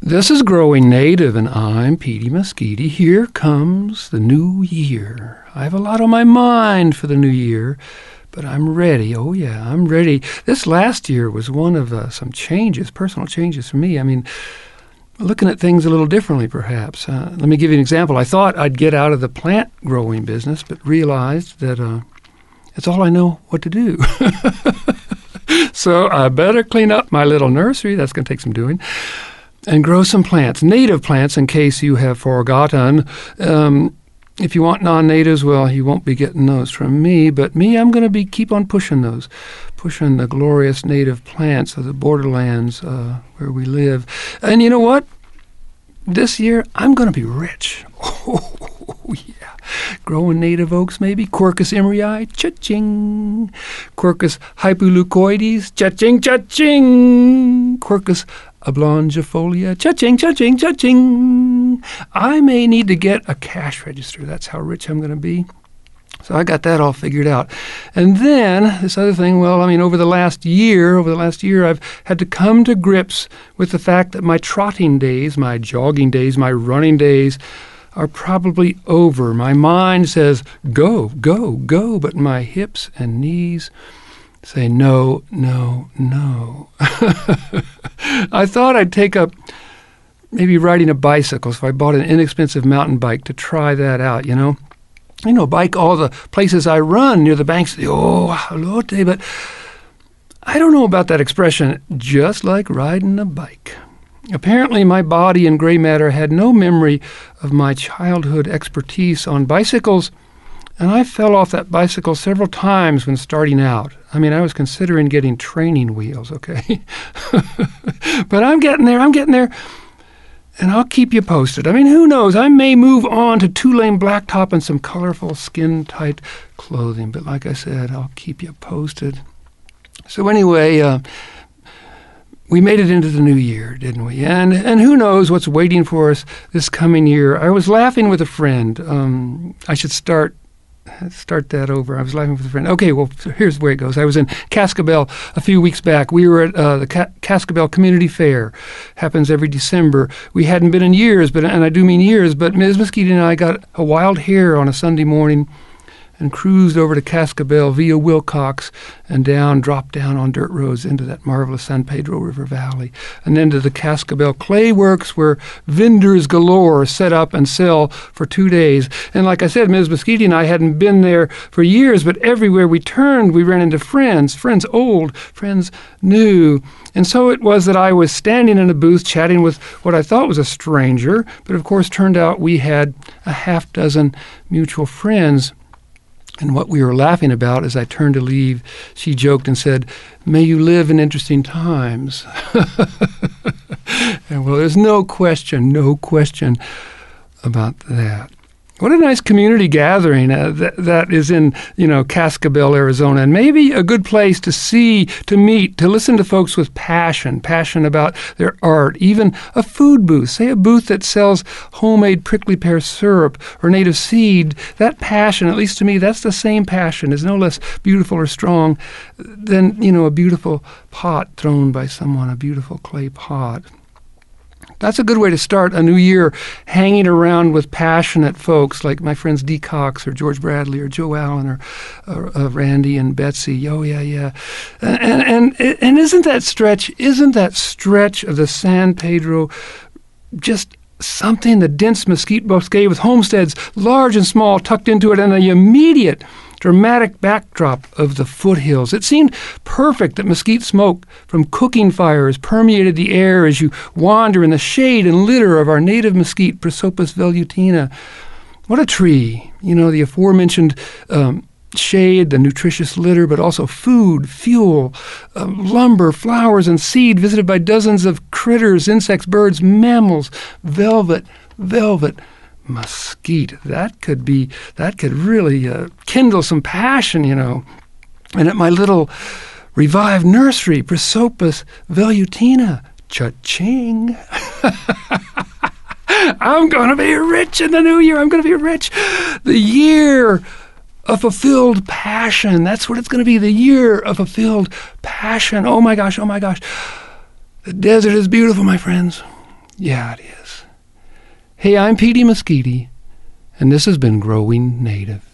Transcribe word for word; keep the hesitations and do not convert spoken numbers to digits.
This is Growing Native, and I'm Petey Mesquite. Here comes the new year. I have a lot on my mind for the new year, but I'm ready. Oh, yeah, I'm ready. This last year was one of uh, some changes, personal changes for me. I mean, looking at things a little differently, perhaps. Uh, let me give you an example. I thought I'd get out of the plant growing business, but realized that uh, it's all I know what to do. So I better clean up my little nursery. That's going to take some doing. And grow some plants, native plants, in case you have forgotten. Um, if you want non-natives, well, you won't be getting those from me. But me, I'm going to be keep on pushing those, pushing the glorious native plants of the borderlands uh, where we live. And you know what? This year, I'm going to be rich. Oh, yeah. Growing native oaks, maybe. Quercus emerii, cha-ching. Quercus hypoleucoides, cha-ching, cha-ching. Quercus oblongifolia, cha-ching, cha-ching, cha-ching. I may need to get a cash register. That's how rich I'm going to be. So I got that all figured out. And then this other thing, well, I mean, over the last year, over the last year, I've had to come to grips with the fact that my trotting days, my jogging days, my running days are probably over. My mind says, go, go, go, but my hips and knees say no, no, no. I thought I'd take up maybe riding a bicycle, so I bought an inexpensive mountain bike to try that out, you know. You know, bike all the places I run near the banks of the Ojalote, but I don't know about that expression, just like riding a bike. Apparently, my body and gray matter had no memory of my childhood expertise on bicycles, and I fell off that bicycle several times when starting out. I mean, I was considering getting training wheels, okay? But I'm getting there, I'm getting there, and I'll keep you posted. I mean, who knows? I may move on to two-lane blacktop and some colorful skin-tight clothing, but like I said, I'll keep you posted. So anyway, uh, we made it into the new year, didn't we? And and who knows what's waiting for us this coming year. I was laughing with a friend. Um, I should start start that over. I was laughing with a friend. Okay, well, here's the way it goes. I was in Cascabel a few weeks back. We were at uh, the Ca- Cascabel Community Fair. Happens every December. We hadn't been in years, but and I do mean years, but Miz Mesquite and I got a wild hare on a Sunday morning and cruised over to Cascabel via Wilcox and down, dropped down on dirt roads into that marvelous San Pedro River Valley, and then to the Cascabel Clay Works where vendors galore set up and sell for two days. And like I said, Miz Mesquite and I hadn't been there for years, but everywhere we turned, we ran into friends, friends old, friends new. And so it was that I was standing in a booth chatting with what I thought was a stranger, but of course turned out we had a half dozen mutual friends. And what we were laughing about as I turned to leave, she joked and said, "May you live in interesting times." And well, there's no question, no question about that. What a nice community gathering uh, that, that is in, you know, Cascabel, Arizona, and maybe a good place to see, to meet, to listen to folks with passion, passion about their art, even a food booth, say a booth that sells homemade prickly pear syrup or native seed. That passion, at least to me, that's the same passion, is no less beautiful or strong than, you know, a beautiful pot thrown by someone, a beautiful clay pot. That's a good way to start a new year, hanging around with passionate folks like my friends Dee Cox or George Bradley or Joe Allen or, or uh, Randy and Betsy. Oh, yeah, yeah. And, and, and isn't that stretch, isn't that stretch of the San Pedro just something, the dense mesquite bosque with homesteads, large and small, tucked into it, and the immediate dramatic backdrop of the foothills. It seemed perfect that mesquite smoke from cooking fires permeated the air as you wander in the shade and litter of our native mesquite, Prosopis velutina. What a tree. You know, the aforementioned um, shade, the nutritious litter, but also food, fuel, uh, lumber, flowers, and seed visited by dozens of critters, insects, birds, mammals, velvet, velvet, mesquite. That could be, that could really uh, kindle some passion, you know. And at my little revived nursery, Prosopis velutina, cha-ching. I'm going to be rich in the new year. I'm going to be rich. The year of fulfilled passion. That's what it's going to be, the year of fulfilled passion. Oh my gosh, oh my gosh. The desert is beautiful, my friends. Yeah, it is. Hey, I'm Petey Mesquite, and this has been Growing Native.